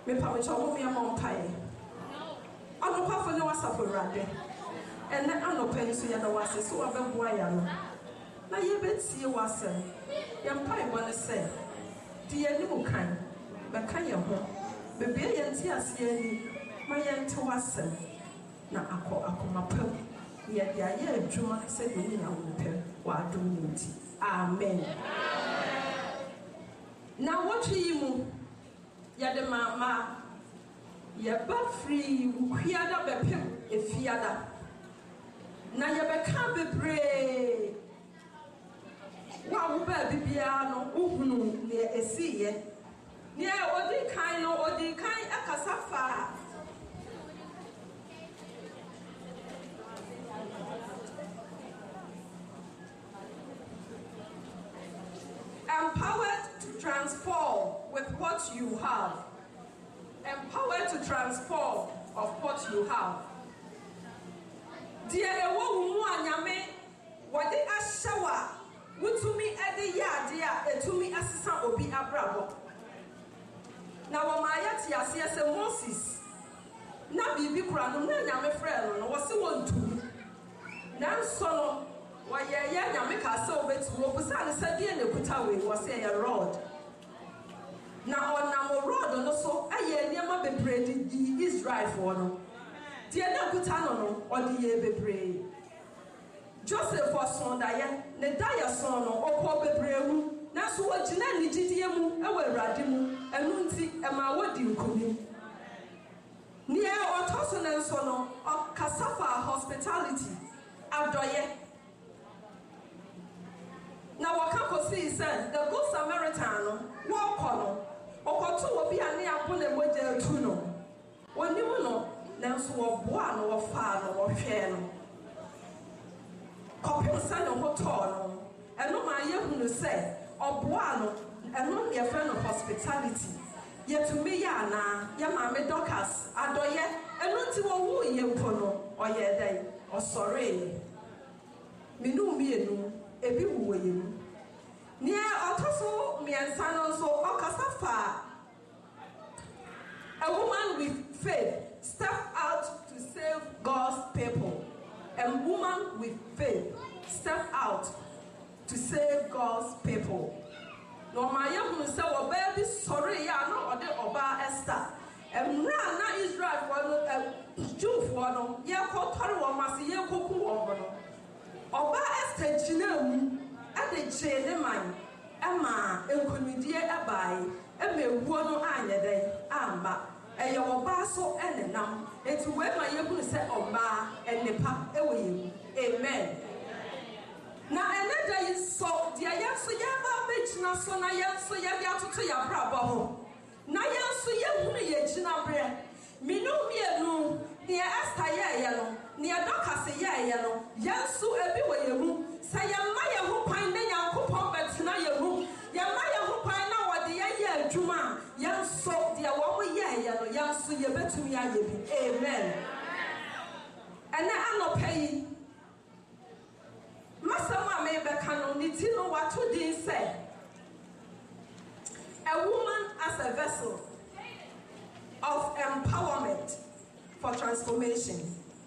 Me pamicho me amompae. Ano kwa fo ne wasafo rade. Ene ano penso ya da wase so abegboa ya no. Na ye betie wasem. Ye mpai bone se. Di ye ni mukan. Be kan ye ho. Be be ye nti ase ani. Ma ye nti wasem. Na akomapam. Ye dia ye adwuma se de ni na wopem wa adom nti. Amen. Na what you ya de mama ya ba free ukhiada bepem efiada na ya beka bebre wa wo ba bibia no uhunu ne esiye ne odi kan akasafa empowered to transform with what you have. Empowered to transform of what you have. Dear ewo mu anyame wode ahyewa wutumi ede ya dia etumi asesa obi abrabo. Na wo ma yati ase se Moses na bibi kura no na nyame frɛ no wo se wontu. Na nso no wa ye nyame ka se obetu wo busa ne sadie ne kuta we wo se ya rod. Na onam rod no so aye niam bebre di Israel for no. Die na kuta no odi ye bebre. Joseph was son da ye ne da ye son no okọ bebre mu. Na so ogina ni gidie mu e wawrade mu enu nti e ma wodi nkomi. Ni e otoso ne so no okasafa hospitality adoye. Na wakako see said the good Samaritan walk on okoto obi ane apone moja tu no onimu no nanso wo boa no wo fa no wo hwe no kopim sa no hoto no eno ma ye hunu se oboa no eno ye fa no hospitality yetumi ya na ya ma me doctors adoye eno nti wo wu ye mpo no oye dai osore minu mienu ebi wuwe yemu nia otoso miensa no so okasafa a woman with faith step out to save God's people. A woman with faith step out to save God's people. No my young say wo baby sorry ya no ode oba Esther emra na Israel for no Jew for no ye ko tori wo mase ye koku wo no oba Esther gina mu ade jene man ema enkonidie abai emewuo no anyeden amba eye oba so enenam enti we ma yehunu se oba enepa ewe amen na eneda yi so dia yanso ya ba begina so na yanso ya dia toto ya brabo ho na yanso yehunu ye gina bre minu mienu ne Esther ye no ne Dorcas ye no yanso ebi we yemu sayama ye ho kwan na Yakobon betena ye hu yama ye ho kwan na wode ye adwuma yanso de wo ye no yanso ye betumi aye bi amen ana anopai masama me be kanu ni ti no wato din say a woman as a vessel of empowerment for transformation.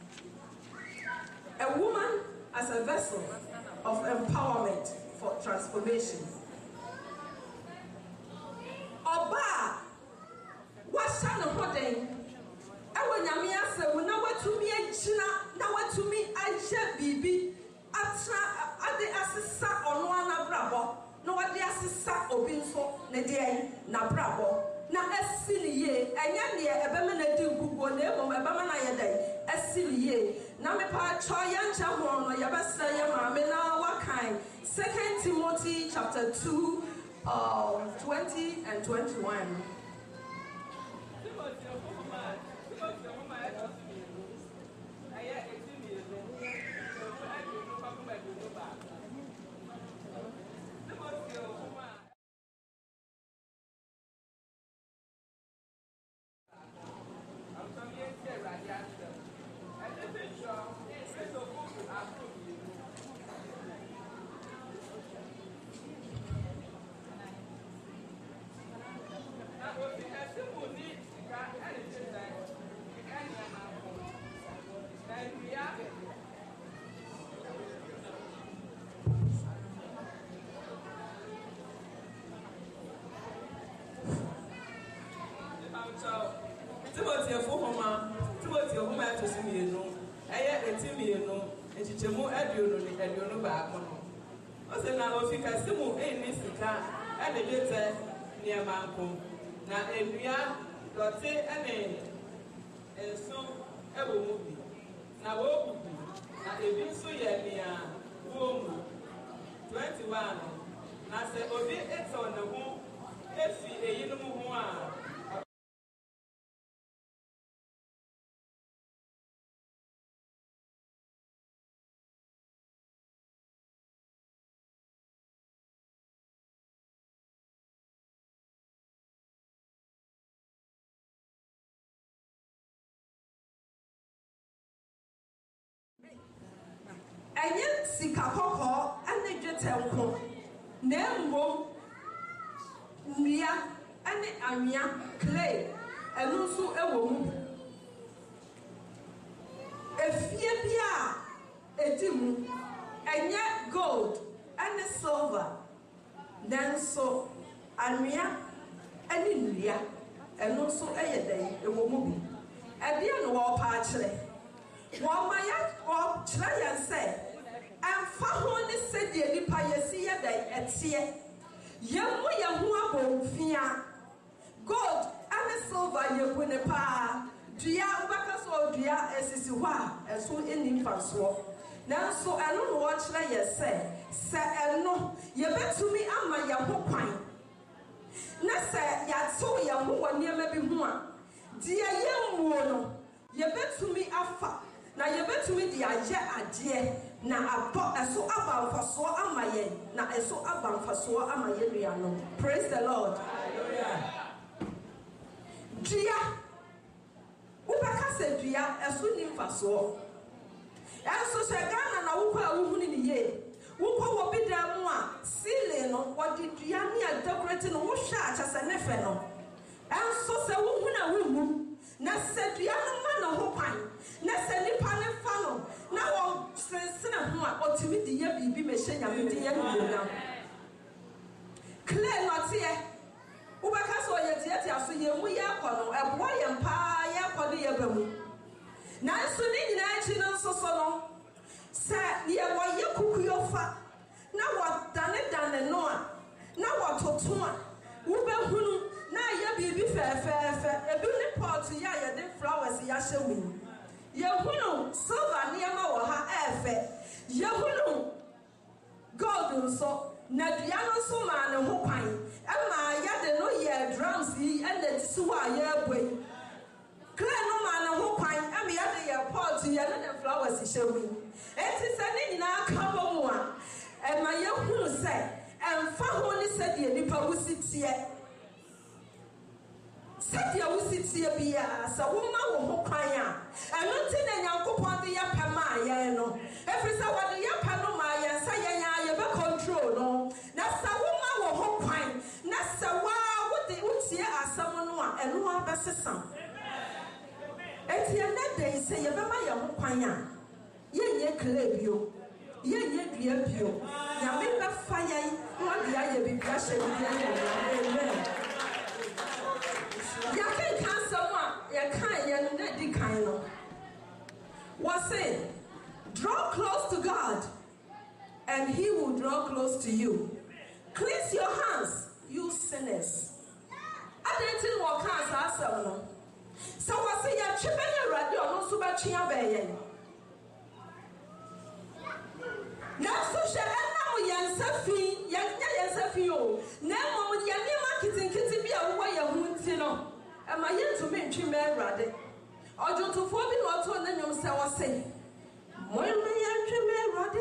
A woman as a vessel of empowerment for transformation. Oba washa no hoden ewo nyame ase wo na watumi agina na watumi agye bibi atra ade asesa ono anabrabo na wade asesa obi nso ne de na brabo na asiliye enya ne ebema na di gugu na emo ebema na yedai asiliye na me pa cho yancha ho no yabasa ya maame na wakan 2 Timothy chapter 2 20 and 21. So, Timothy Fuhoma, Timothy Huma to see me, I had a Timmy, and Chichemu Edu back on. What's the now of Ficasimu, a Mr. and a letter near Manco. Now, and we are got say a name, and so ever movie. Now, what now, a bit so near womb 21. Now, say, Obi, it's on the home, if a uniform. Enye sika koko ane dwetenko na mbom nnua ane anwea clay enu nso ewo mu efie bia edimu enye gold ane silver then so anwea ane nnua enu nso eyedai ewo mu bi ede no wo pa akire wo maya wo kire yan say and Fahon said, the Payasiya that at Sia Yamu Yamu Abofia God and silver Yapunepa Dia Bakas or Dia Esisiwa and so in Infanso. Now, so I don't watch like you say, no, you bet to me, I'm my Yamu Pine. Nasa Yatso Yamu or near maybe one. Dear young woman, you bet to me afa. Now you bet to me the idea. Na abo eso abanfaso amaye na eso abanfaso amaye nuano. Praise the Lord. Hallelujah. Dia ubaka se dia eso nimfaso eso se Ghana na wukwa wuhuni ni ye wukwa wo bi da mu a sile no wodi dia ne a decorate no wo hwa acha se nefe no enso se wuhuna wuhu na se dia no ma na ho pan na se nipa ne fa no na wo sensena ho a otimi di ye bibi me hye nyame di ye no clear not here ubaka so ye tie aso ye mu ye akono ebo ye mpa ye akono ye bamu na so ni nyina achi no so no se ye wo ye kukuyofa na wo dane no a na wo toto a wo behunu na ye bibi fe ebi ni pot ya ye de flowers ya hye Yehunu silver niema wo ha efe Yehunu gold so na duano so ma ne ho kwan e ma ya de no ye drums yi and the suwa ye boy clear no ma ne ho kwan e ma ya de ye pot ye ne the flowers shewi enti se ni nyina ka bo mu a e ma yehunu se emfa ho ni se de nipa wusitie Sadia wusitie bia sa wo ma wo ho kwan a eno ti na Nyankopon de ya pama ye no every sa wo de ya pa no ma ye sa ye nya ye be control no na sa wo ma wo ho kwan na sa wa wo de utie asam no a eno abesesam eti na de se ye be ma ye ho kwan a ye nye klebio ye nye dua bio ya me be fa ye no de ya ye bi bia she bi amen ya can someone ya can ya no di kan no was say draw close to God and he will draw close to you. Cleanse your hands, you sinners. I didn't walk hands as no. So was say ya chibenya radio no so ba twia ba ye. Na so she na mo yansafi ya nya yansafi o. Na mo ya ni marketing kiti bi a wo ya hu nti no. Am I yet to make him ready? Or do to fall in what on the name say? Moy my ready.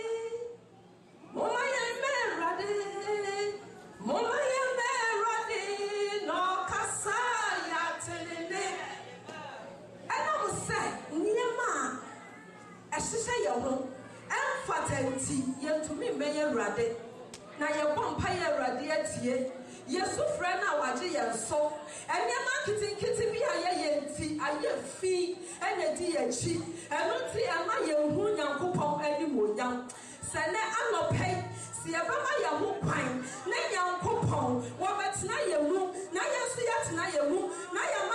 Moma ya ready. Moma ya ready. No kasa ya telele. And I will say, Niema. As she say your home. And fatality, yet to me may ready. Now your vampire ready at ye. Yesu frena waje yenso ene marketing kiti bi aye yenti aye fi ene di echi eno ti ama ye hu Nyankopon animonyam sene anopai si eba ma ye hu kwan na Nyankopon wo betena ye mu na yesu ya tena ye mu na ye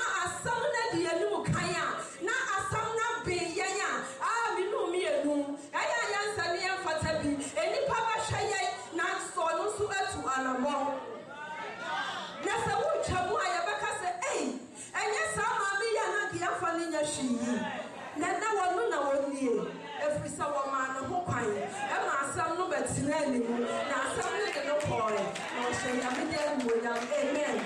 ɛtena anim na asɛm no de no kɔɔe na ɔhyɛ nyame de anuonyam. Amen.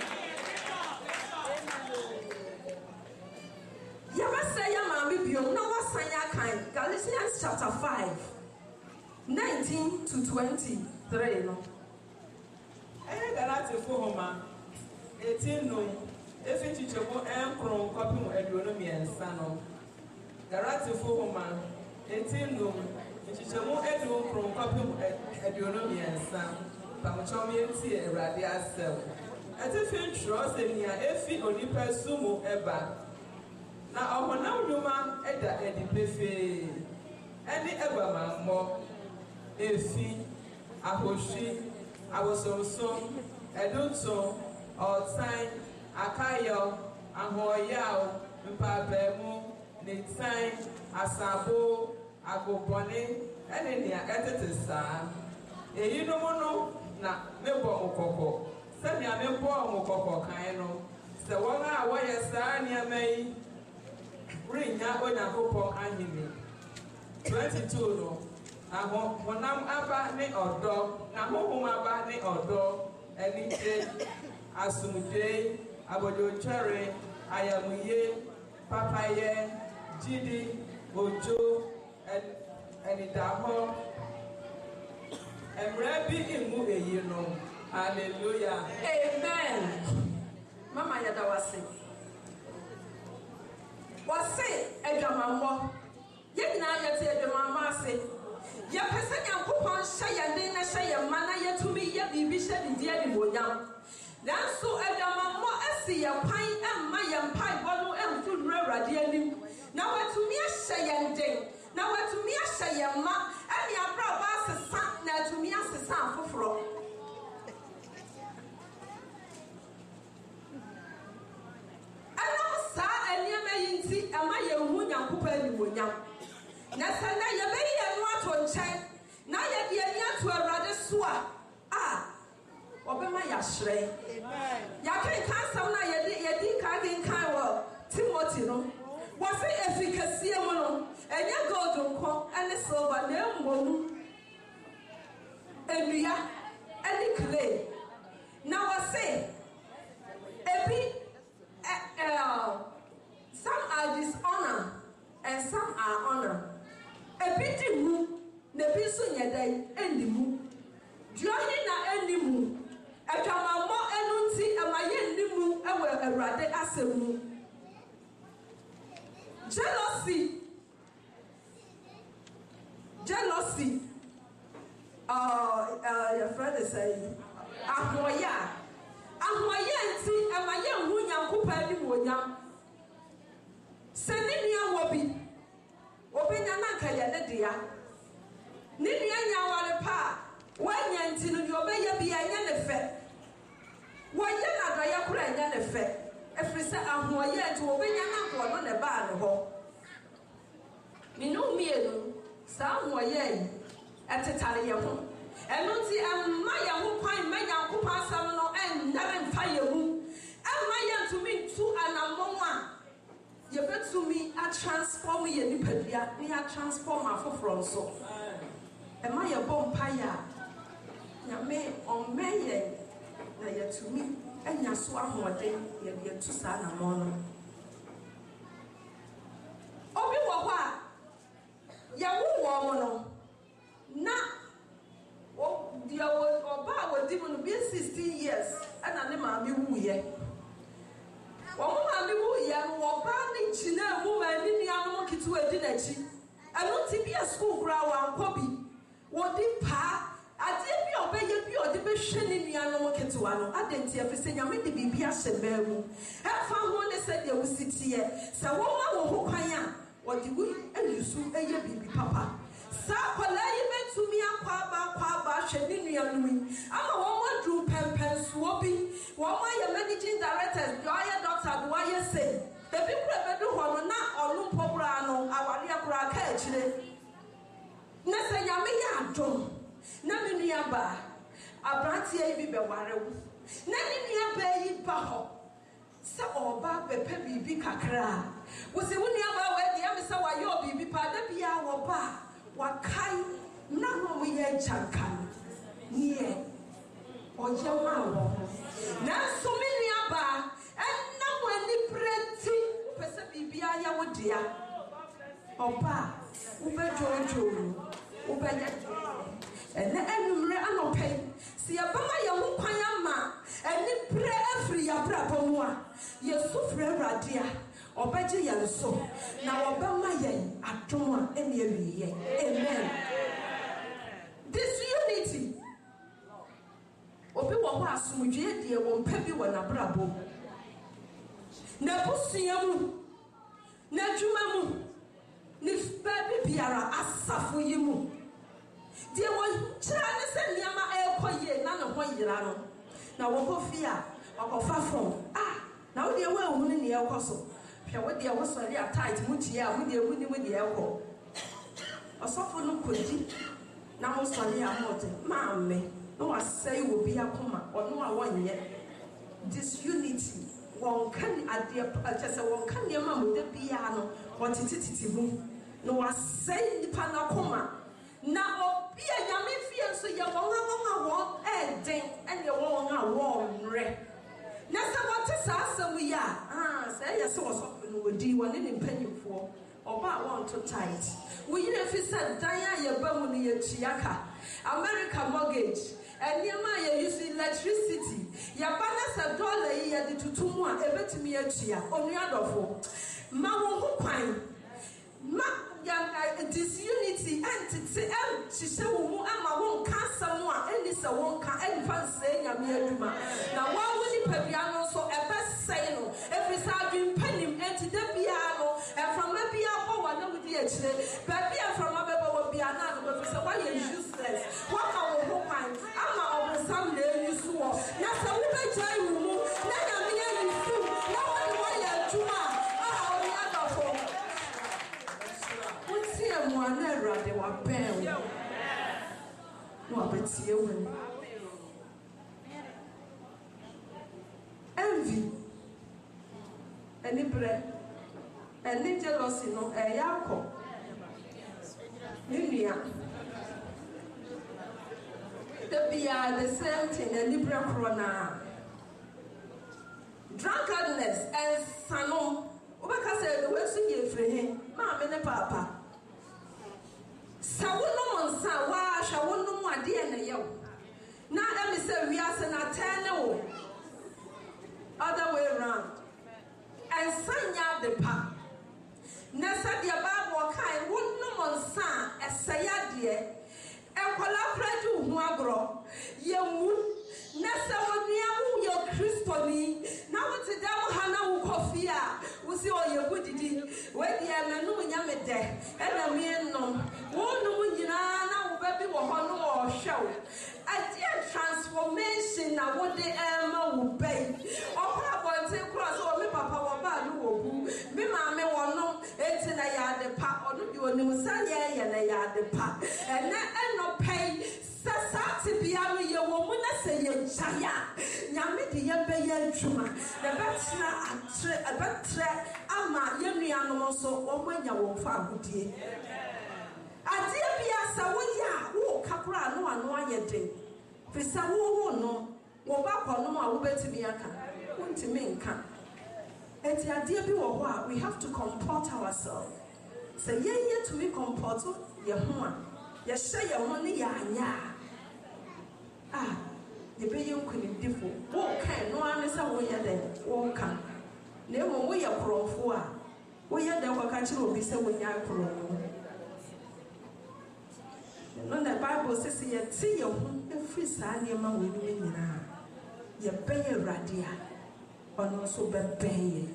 Yɛbɛsɛ yɛ maame biom na wasan akan Galatians chapter 5 19 to 23 no. Ɛyɛ Galatifo homa 18 no efi chichemo enkron kopim aduonu miɛnsa no. Galatifo homa 18 no chichemo aduonu kopim aduonu miɛnsa. Pamchom yɛnti Awurade asɛm. Ɛtefi ntwerɛ sɛ nia efi onipa sumu eba. Na ɔhonam nnwuma ɛda adi pefee. Ɛne ɛgbamammɔ efi ahohwi awosonson ɛdunso ɔtan akayo ahoyaw mpaabɛmu nitan asabo agobɔne ɛne nea ɛtete saa. Eyinom no na mebɔ mokɔkɔ sɛnea mebɔ mokɔkɔ kan no sɛ wɔn a wɔyɛ saa nneɛma yi rinya Onyankopɔn ahene. 22 no na honam aba ne ɔdɔ na honhom aba ne ɔdɔ anigye asomdwe abodwotwɛre ayamuye papayɛ gyidi ojo anidahɔ mmerɛ bi imu eyi no. Hallelujah. Amen. Mama yada wase. Wase adwamammɔ. Yɛnyinaa yɛte adwamammɔ ase. Yɛpɛ sɛ Nyankopɔn hyɛ yɛn den na hyɛ yɛn mma na yɛtumi yɛ biribi hyɛ biribi animuonyam. Nanso adwamammɔ asi yɛn kwan mma yɛn mpaebɔ no mfi nnura Awurade anim. Na watumi ahyɛ yɛn den. Na watumi ahyɛ yɛn mma ɛne abrabɔ asesa na atumi asesa afoforɔ. Ɛnam saa nneɛma yi nti ɛma yɛn hu Nyankopɔn animuonyam. Na sɛ na yɛbɛyi yɛn no ato nkyɛn na yɛde yɛn ato Awurade so a ɔbɛma yɛahyerɛn. Yɛakenka asɛm no a yɛdi kan wɔ Timothy no. Wɔse efi kɛseɛ mu no ɛnyɛ gold nko ne silver na mmom nnua ne clay. Na wɔse ebi some are dishonor and some are honor. Ebi di mu na ebi nso nyɛ dɛn ɛnni mu. Duohi na ɛnni mu. Adwamammɔ ɛno nti ɛma yɛnni mu ɛwɔ Awurade asɛm mu. Jealousy. Your friend is saying, ahoya nti ɛma yɛnhu Nyankopɔn animuonyam. Sɛ ne nua wɔ bi obenya na nka yɛ ne dea. Ne nua nya aware pa a wanya nti no deɛ ɔbɛyɛ bi ɛnyɛ ne fɛ. Wɔyɛ n'adɔyɛ kora ɛnyɛ ne fɛ. Ɛfiri sɛ ahoɔyɛ nti obenya na nka ɔno ne baa ne hɔ. Ne no mmienu saa ahoɔyɛ yi ɛtetare yɛn ho. Ɛno nti ɛmma yɛn ho kwan mma Nyankopɔn asɛm no ɛnnare mfa yɛn mu. Ɛmma yɛn ntumi ntu anammɔn a yɛbɛtumi atransform yɛn nipadua na yɛatransform afoforɔ nso. Ɛma yɛbɔ mpaeɛ a Nyame ɔmmɛ yɛn na yɛtumi anya so ahoɔden yɛtu saa anammɔn no. Obi wɔ hɔ a yɛwo wɔn mo no na deɛ ɔba a wɔdi mu no bi 16 years ɛna ne maame wuyɛ. Wɔn maame wuyɛ no wɔbaa ne gyina mu ma ne nuanom ketewa di n'akyi. Ɛno nti bi a school koraa wankɔ bi. Wɔde paa adeɛ bi a ɔbɛyɛ bi a ɔde bɛhwɛ ne nuanom ketewa no adanti afiri sɛ Nyame de biribi ahyɛ baa mu. Ɛfa ho ne sɛ deɛ wosi teɛ. Sɛ wɔma wɔ ho kwan a wɔde wo ayi so ɛyɛ biribi papa. Saa kwalaa yi bɛtumi akɔ aba ahwɛ ne nuanom yi ama wɔn aduru pɛmpɛnsoɔ bi. Wɔn ayɛ managing directors deɛ ɔyɛ doctor de wɔayɛ sɛ ebi kura bɛdu hɔ no na ɔno mpɔbura no awareɛ kura aka akyire. Na sɛ Nyame yɛ adom na me nua baa aberanteɛ yi bi bɛware wo na ne nua baa yi ba hɔ sɛ ɔba bɛpɛ biribi kakra wo sɛ wo nua baa wɔadi ame sɛ wayɛ biribi paa da biara wɔba a wakae no we ye chankan near or Yama. Now so many aba and now when the pretty Pesabia would dear. Opa, Ube Jojo, Ube and the enemy and pay. See a bama young payama and the prayer free a brabomwa. Ye suffer radia or better yellow so. Now Obama yen at Toma and ye. Amen. This unity. Obi wa sumuje dear won't pay one a brabo. Nabusiamu Najumamu Nif baby biara asafu yimu. Dear one Chinese and Yama Elkoye, none of one Yirano. Now, what fear or far from? Now they were winning the Elcoso. What there was a tight mutia with the winning with the Elco. A soft no could deep. Now, Sonny, I'm not, Mammy. No, I say will be a coma or no, I want yet. This unity, one can at the just a one can your mamma with the piano, what it is. No, I say the panacoma. Now, be a yummy fear so you won't ding and you won't warm red. Now, what is awesome we are? Say, yes, was would do one in penny for or about one too tight. We if you said Diana Bamuni Chiaka, American mortgage, and Yamaya using electricity. Yabanas a dollar year the Tutumwa, ever to me a chia, on the other four. Mamma Hupine. Disunity and she said, I won't cast someone, and this I won't and fancy Yamia. Now, why would you piano so a best saying every sergeant penny empty the piano and from a piano, one with the edge, but from a baby will be another, but so why you useless? What our hope I'm over some day you swore. Now, some little child will move. They were banned. No, but you envy, any bread, any jealousy, no, a yako. India. They be the same thing, a liberal corona. Drunkenness and sanon. Obaka said the way to give him, Mamma and Papa. Sawuno monsa wa shawuno mu ade na yew na am say we are na turn other way around and sanya the pa na sa dia Bible kai wonno monsa esaya de e kwala pradu hu agro yemu na sa wonia wu yo Christoni na wote da wo hana wo kofia wo si o ye budidi we dia na no nya me de e na me no wonu nyina na wo ba bi wo ho no wo hwew a transformation na wo de ema wo bai opa bonte cross o me papa wo ba no wo bu me ma me wo no enti na ya de pa onu di onim sa ye na ya de pa na eno pai sasati biaru ye wo mu na se ye chaya nyame de ye be ye adwuma the betra atre abetre ama ye nuanom so wo manya wo fa agodie ade bia sa wo ya wo kakura no ano ayede fisa wo no wo ba kono a wo betimi aka wontimi nka enti ade bi wo ho a we have to comport ourselves say ye to we comport ye ho a ye hye ye ho ne ya anya ye be ye nkuni difo wo kan no ane sa wo ye den wo kan na wo ye krofo a wo ye den kwaka kire obi se wo nya krofo. No, the Bible says, "You see your every Sunday, man, we do it now. You pay a radia, and also pay.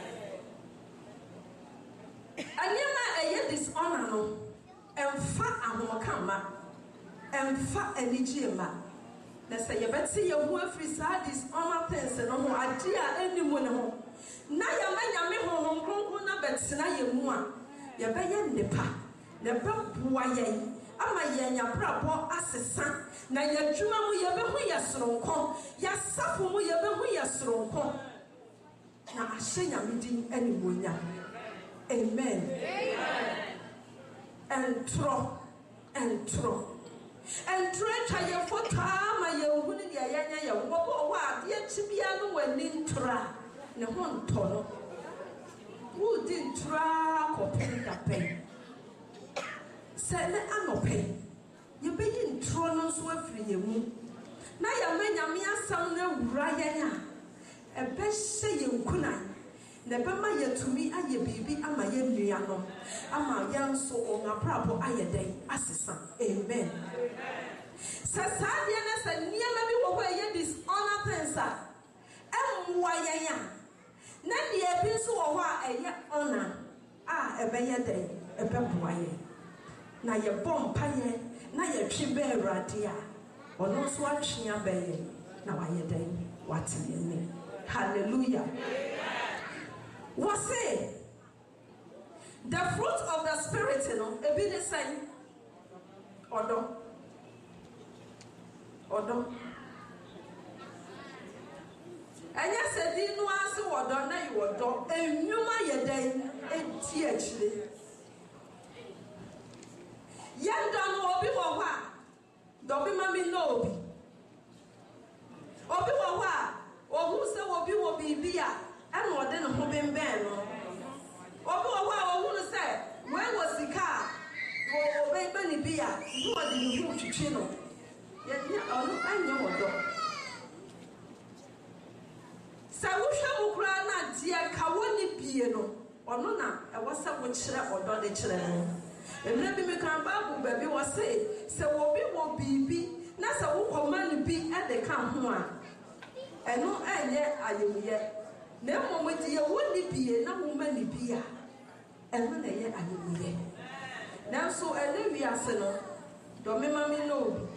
And you may dishonor no, and fat and wakama, and fat and ijima. Let's say you better see your who every Sunday dishonor things and no idea anyone home. Now you may home, grown up, but tonight you want. You pay a nipa, the boy. Ama yenya brabo asesa na yadwuma mu yebehu yesronko yasafu mu yebehu yesronko na ahenya medi animonya. Amen. Entro and true. And try your photo, my young yanya, what yet to be when in tra, no one tono. Who didn't try or pay that pay? Said I'm no pay. You begin tronos free you. Now your men are mere son, Ryan. A best say you couldn't. Nebama ye to me, I ye baby, am a young am a young so on a proper aye day, assistant. Amen. Sasadianas and near me away dishonor pensa. Why Nandy a pencil or a honor. Ah, a bear day, a bemboye. Now your bomb paye, now your chibe radia, or no swatching your bay. Now I day, what's in your name? Hallelujah. What's it? The fruit of the spirit, you know, a bit the same. Odo. And yes, I didn't answer what done you were done, and you my day, and actually. Young done will be what? Don't be mammy no. Obi wa or who say will be beer. And more than a home band. Obi say, where was the car? Oh, baby, beer. You are the room to channel. Yet, I know what dog. Sawusha Ukrana, dear Kawani piano, or nona, I was some which or dodgy children. And let me come back, baby was say, so will be, Nasa will command be at the camp one. And no, and yet I am yet. No moment you wouldn't be no woman be and when I am here. Now so I live here, Senor. Don't me mammy know.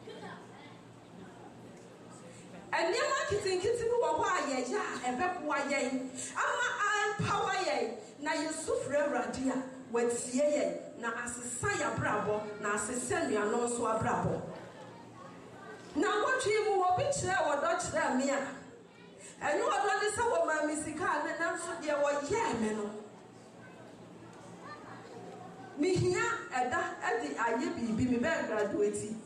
And your marketing kitty why and pep why I'm power ye. Now you suffer radia with ye. Now as a saya bravo, now as a senior no so a bravo. Now what you will be chair or Dutch there, Mia. And you are not the soul of my musical and answer dear what yameno. Me here at the IAB be me back graduating.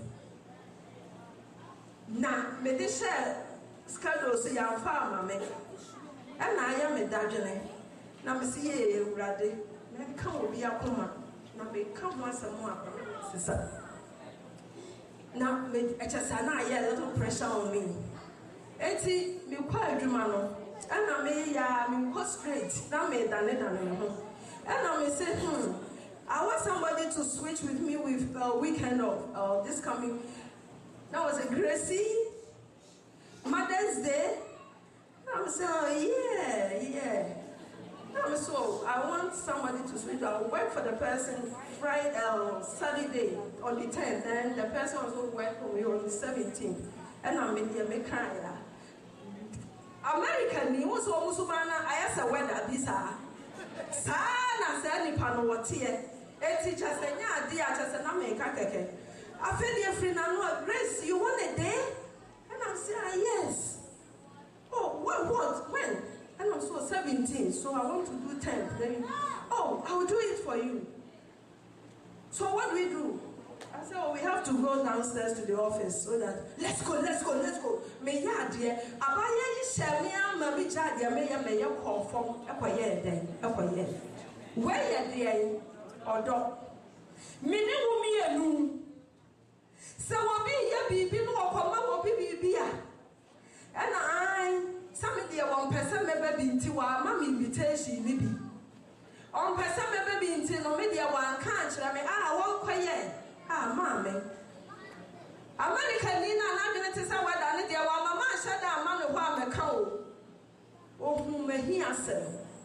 Now, me de share schedule say I'm farmer me. And I am a dajane. Now me see ye ready. Then come be a coma. Now me come once more, sister. Now me just a little pressure on me. Eti me quite drumano. And I may me go straight. Now me done it and I may say, I want somebody to switch with me with weekend of this coming. That was a Gracie Mother's Day. I'm saying, oh yeah. I'm so I want somebody to switch. I'll work for the person Friday, Saturday on the 10th, and the person was going to work for me on the 17th. And I'm in the crying. American, you also Musumana, I asked a weather this Sana said, Nipano, what here? A teacher said, yeah, dear, just an American. I feel your friend, I know Grace, you want a day? And I'm saying, yes. Oh, what? When? And I'm so 17, so I want to do 10. Then, oh, I will do it for you. So what do we do? I said, oh, we have to go downstairs to the office so that, let's go. Me ya dear, abaya yi shemia mami jadia me ya conform ekoye den, ekoye. Where ya dear, odo. Mini wumi enu. So obi ya bibi no okoma obi bibi a. And I some dear one person maybe binti wa mama invitation ni bi. On person maybe binti no me dear one kan kire me won koye. Mama. American Nina and I'm going to say what I need. Mama shut down, man, while the cow. Oh, whom may he answer?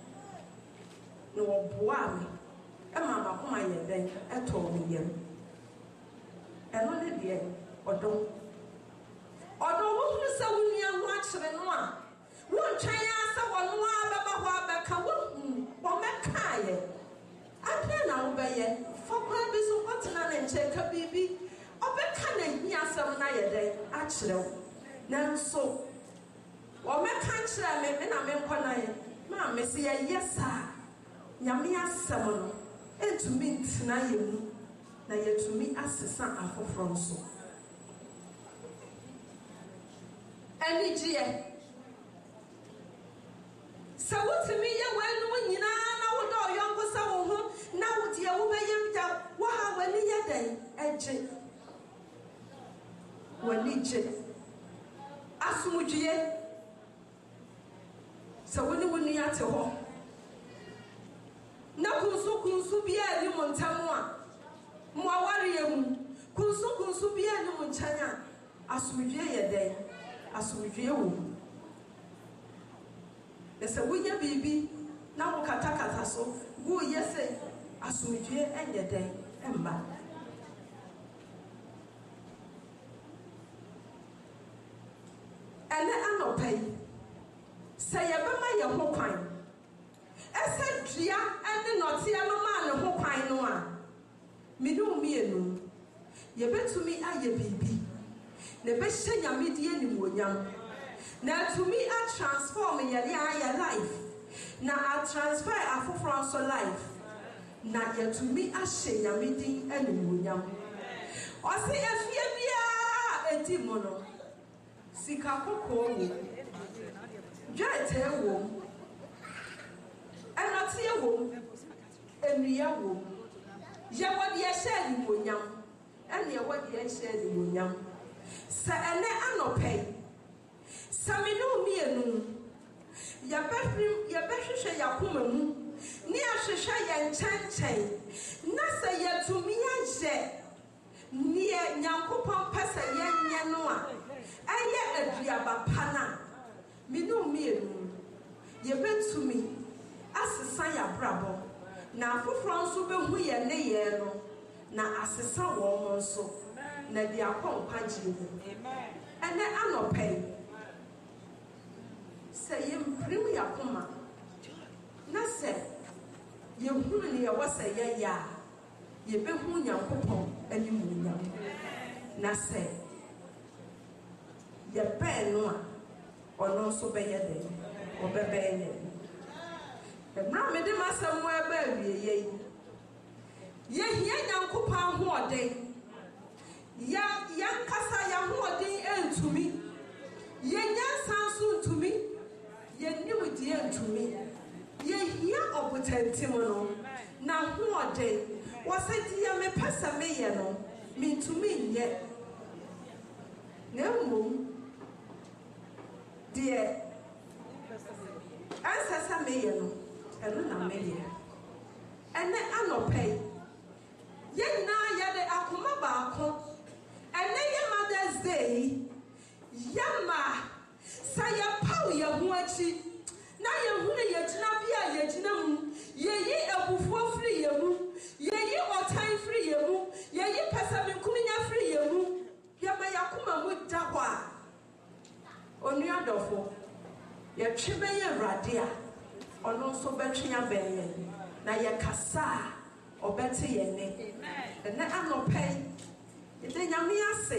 No, boy, and Mamma, whom I then I told me. And only the end, or don't. Although who saw me and watch the noir. One China, someone Baba Baka, or Macaye. I can't obey it. For purpose of what's and check a baby. Obekane here some night day, actually. Now so, or make country, and I mean, Mamma, say, yes, sir. Yamia Samon, and to meet Nayu na yɛtumi asesa afoforo nso. Anigyeɛ sɛ wotumi yɛ w'anom nyinaa na wodɔ ɔyɔnko sɛ wo ho na wodeɛ wobɛyɛ da woha w'ani yɛ dɛn agye w'ani gye asomdwie sɛ wo ne wo nua te hɔ na kunsu biara ni mo ntam a mmoawareɛ mu kunsu biara ni mo nkyɛn a asomdwie yɛ dɛn asomdwie wɔ mu. Sɛ wonya biribi na wo katakata so woyɛ sɛ asomdwie ɛnyɛ dɛn ɛmma. Ɛnɛ anɔpa yi sɛ yɛbɛma yɛ ho kwan ɛsɛ dua ɛne nɔteɛ no maa ne ho kwan no a mene mmienu yɛbɛtumi ayɛ biribi na ɛbɛhyɛ nyamedie animuonyam na atumi transform yɛn life na transfer afoforo nso life na yɛtumi ahyɛ nyamedin animuonyam. Ɔse afie biara edi mu no sika kɔkɔɔ wɔ dwetɛ wɔ ɛnɔteɛ wɔ nnua wɔ yɛwɔ deɛ hyɛ animuonyam ɛne yɛwɔ deɛ hyɛ animuonyam. Sɛ ɛnɛ anɔpɛ saminu mienu yɛbɛhwehwɛ yakoma mu ne ahwehwɛ yɛn nkyɛnkyɛn na sɛ yɛtumi ayɛ neɛ Nyankopɔn pɛ sɛ yɛnyɛ no a ɛyɛ aduaba pa no a minu mienu yɛbɛtumi asesa yɛabrabɔ na afoforo nso bɛhu yɛn ne yɛn no na asesa wɔn nso na de akɔ nkwagye mu. Ɛnɛ anɔpɛ sɛ yɛmpirim yɛakoma na sɛ yɛhunu ne yɛwɔ sɛ yɛyɛ a yɛbɛhu Nyankopɔn animuonyam na sɛ yɛbɛn no a ɔno nso bɛyɛ dɛn ɔbɛbɛn yɛn. Mmara mede m'asɛm mu ɛbɛ awieyɛ yi yɛhia Nyankopɔn ahoɔden yɛnkasa yɛahoɔden antumi yɛnyansa nso ntumi yɛnim deɛ ntumi yɛhia ɔbotantim no na ahoɔden wɔsɛ deɛ mepɛ sɛ meyɛ no mentumi nyɛ na mmom deɛ ɛnsɛ sɛ meyɛ no ɛno na meyɛ. Ɛnɛ anɔpɛ yi yɛn nyinaa yɛde akoma baako ɛnɛ yɛ Mother's Day yɛma sɛ yɛpaw yɛn ho akyi na yɛhunu yɛgyina bi a yɛgyina mu yɛyi abufuo firi yɛn mu yɛyi ɔtan firi yɛn mu yɛyi pɛsɛmenkomnya firi yɛn mu yɛma yɛakoma mu da hɔ a onua dɔfo yɛtwe bɛyɛ Awurade a ɔno nso bɛtwe abɛn yɛn na yɛkasa a ɔbɛte yɛn ne. Ɛnɛ anɔpɛ yi yɛde Nyame ase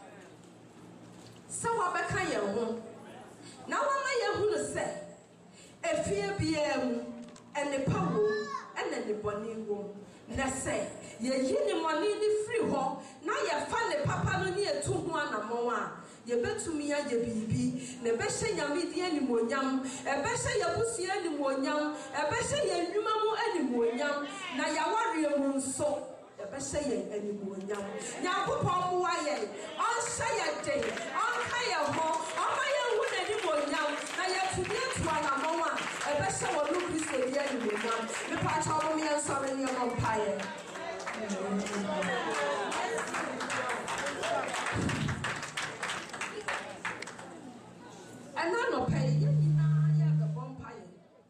sɛ wɔbɛka yɛn ho na wɔma yɛhunu sɛ efie biara mu ɛnepa wɔ ɛna nebɔne wɔ na sɛ yɛyi ne mmɔne ne firi hɔ na yɛfa ne papa no ne yɛtu ho anammɔn a yɛbɛtumi ayɛ biribi na ɛbɛhyɛ Nyame din animuonyam ɛbɛhyɛ yɛbusua animuonyam ɛbɛhyɛ yɛn nnwuma mu animuonyam na yɛawareɛ mu nso ɛbɛhyɛ yɛn animuonyam. Nyankopɔn mmoa yɛn ɔnhyɛ yɛn den ɔnka yɛn ho ɔma yɛnhu n'animuonyam na yɛtumi atu anammɔn a ɛbɛhyɛ wɔn no Kristo din animuonyam. Mepaakyɛ ɔmo yɛnsɔre ne yɛmmɔ mpaeɛ. Ɛna anɔpɛ yi yɛn nyinaa yɛbɛbɔ mpaeɛ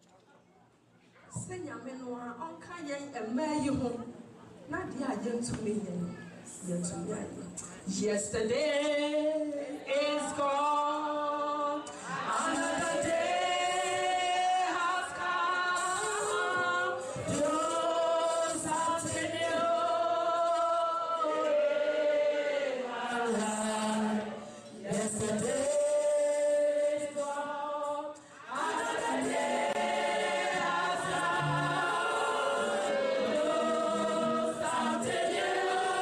sɛ Nyame no a ɔnka yɛn mmaa yi ho na deɛ a yɛntumi yɛ no yɛntumi ayɛ. Yesterday is gone, another day has come, do something new in my life. Yesterday something new.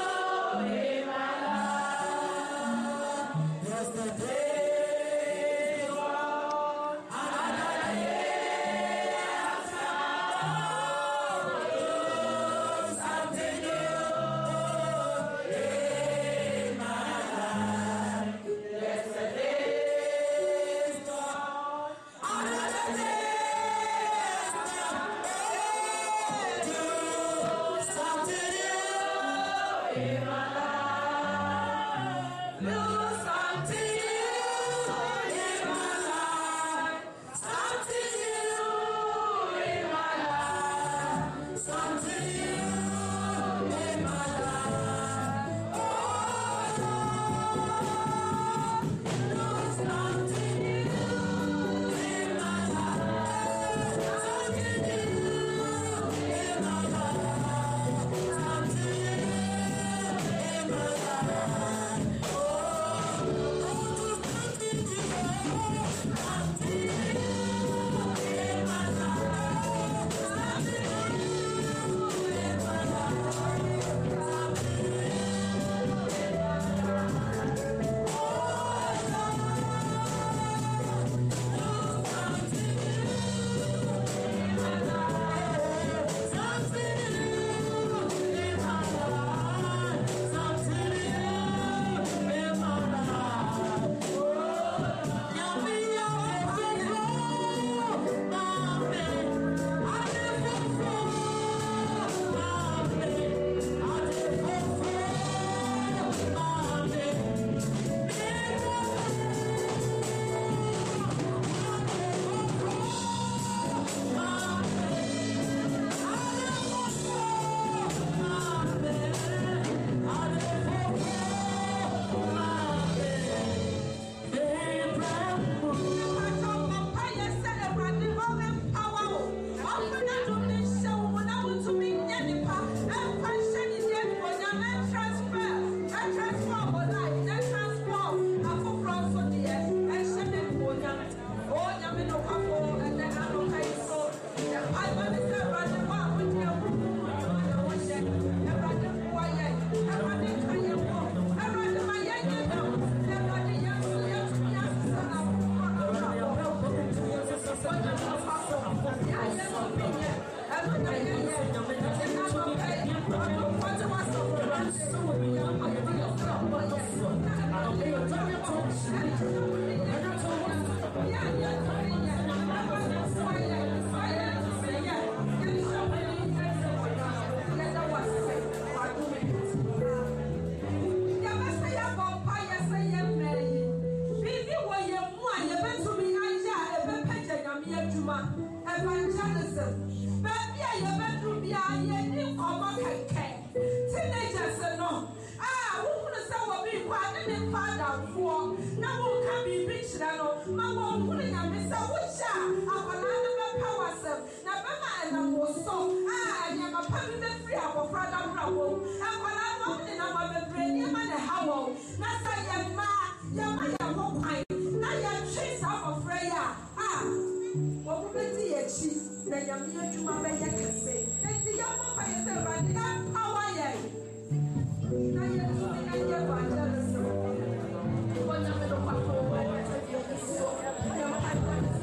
awesome. Baby, I am bedroom, you come on, teenagers, no. Who would say what be quiet and father for? Now, who can be rich, no? My one putting a Mr. Wisha, our land powers. Now, Bama and I was so. I am a permanent free of Brother Bravo. And when I'm not in our brain, you might have. Now, say, Yama, won't find. Now, you're chased out of Freya. What would be a cheat? Then you're here to my baby. And see, your mama is a radical power. Now you're doing a year by jealousy. What I'm in the patrol, I want to be so. I am a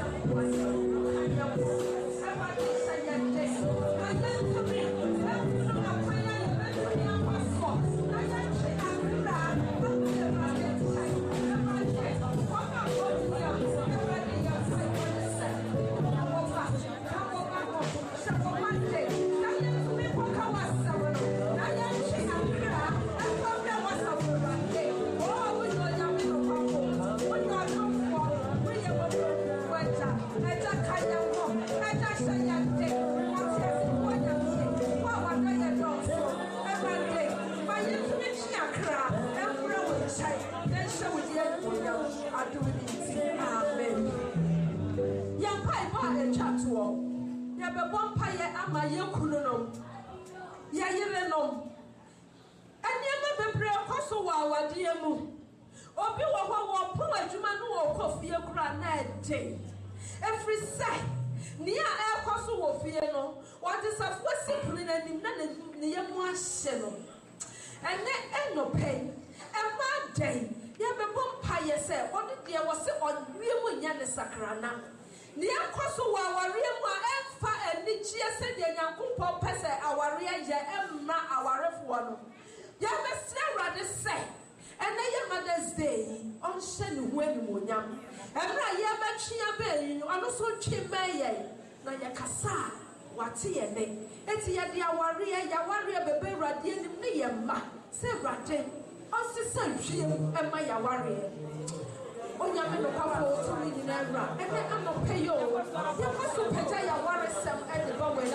every say, near air cost of Fiano, what is a first simple and near one shell. And then no pain, and my day, you have a bumpire say, what there was on real Yana Sacrana. Near Kosovo, our real one, and Nichia said, Yankumpo Pesa, our real Emma, our F1. You have a snare rather say, and then your Mother's Day on Shen Wenimoniam. And I am a chia bay, and also chimay. Now, Yakasa, what's your name? It's Yawaria, Baby, Radian, Niama, say Radim, also send Jim and my Yawaria. Oh, you have no power to me in Era, and then I'm not pay you. You must pay Yawaria some at the Bowen.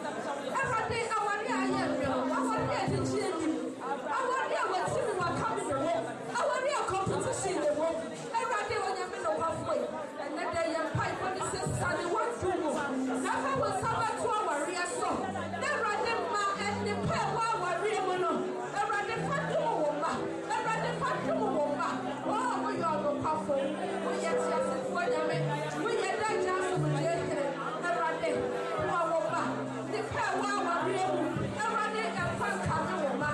Every day, Awaria, I am Awaria, the Jim. Awaria, what you are coming away. Awaria competition, the world. Every day, when you have no halfway, and then they are pipe on the Sunday, what to do. Never was about to Awaria so. Never them and the pair Awaria mono. Every day, Fatuma, every day, Fatuma. Oh, we are no powerful. We yet just for them. We yet just with every day. The pair Awaria, every day, and Fatuma.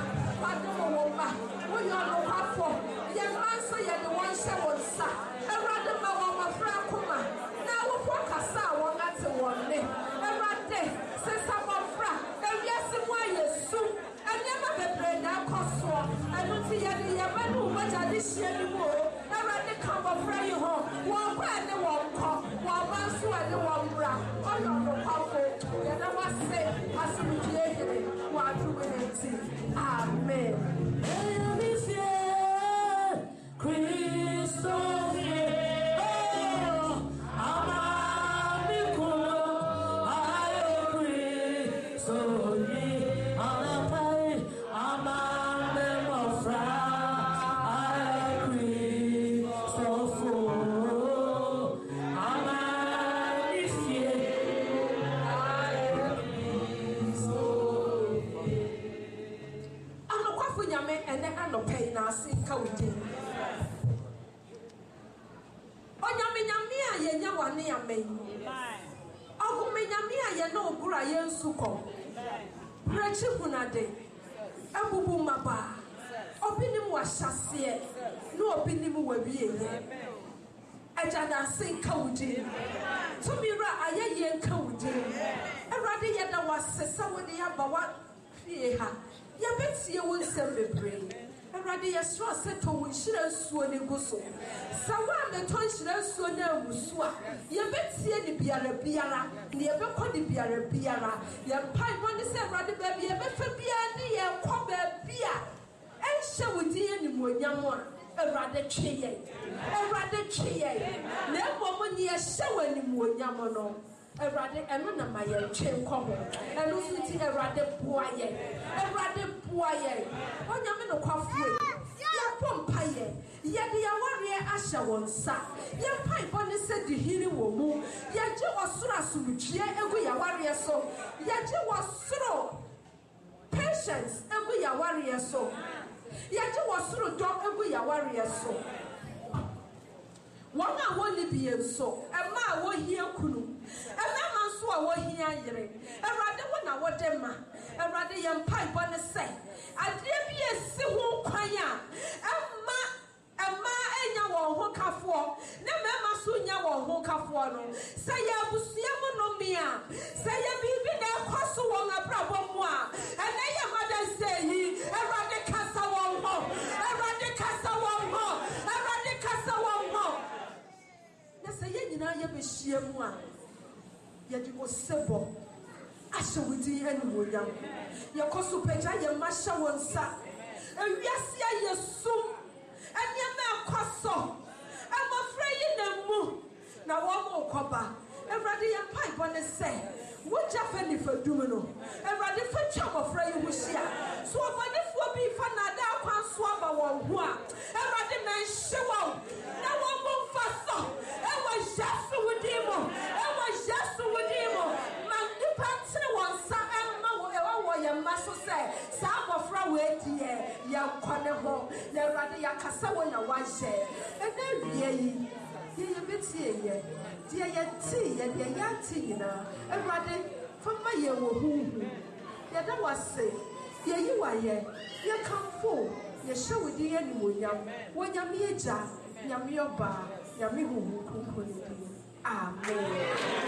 We are no powerful. Young man say the one show on sa. Every day, my friend Kuma. Now, what I saw, one that's one day. Every day, say some friend. And yes, why you soon. And never be brain now, Cosmo. I don't see any Yamanu, but I did see anymore. Every day, come of friend you home. One when the one come, one man so and the one brown. Oh, you're no powerful. And I was say, as we created, what to win. Amen. Erade eno na ma ye twe nkomo eno suti erade boaye onyame no kwafue ya pompa ye de ya ware ahya wonsa ye pai bone se di hiri wo mu ye je osoro asumtwie egu ya ware so ye je osoro patience egu ya ware so ye je osoro do egu ya ware so wona woni bi so ema wo hie kunu ema manso a wo hie ayere erade wona wo de ma erade ye mpai bone se ade bi esi ho kwan a ema enya wo ho kafo ne mema so nya wo ho kafo no se ye abusua mu no mi a se ye bibi na kwaso wo abrabo mu a ene ye mother say yi erade kasa wo ho se ye nyina ye behia mu a ye di ko sebo ashe wudi enu woyam ye koso peja ye masha wonsa ewiase ye sum enya me kwaso amafra yi na mu na wo mo koba Everybody ye pai bone se woja fa ni fadum no everybody fa twa amafra yi ho hia so obone fo bi fa na da kwan so aba wo ho a everybody men hyewo na wo mo fa so Jesu wudimo mandi pantene wonsa emma wo ewa wo ye maso se sa abofra we die ye kwane ho na Awurade ya kasa wo na waje ena wie yi ye betie ye die ye ti ye de ya ti nyina Awurade fama ye wo huhu ye da wase ye yi wa ye kamfo ye hwewudi ye ni wonyam ye ja nyame oba Yami hu kumpuni. Amen.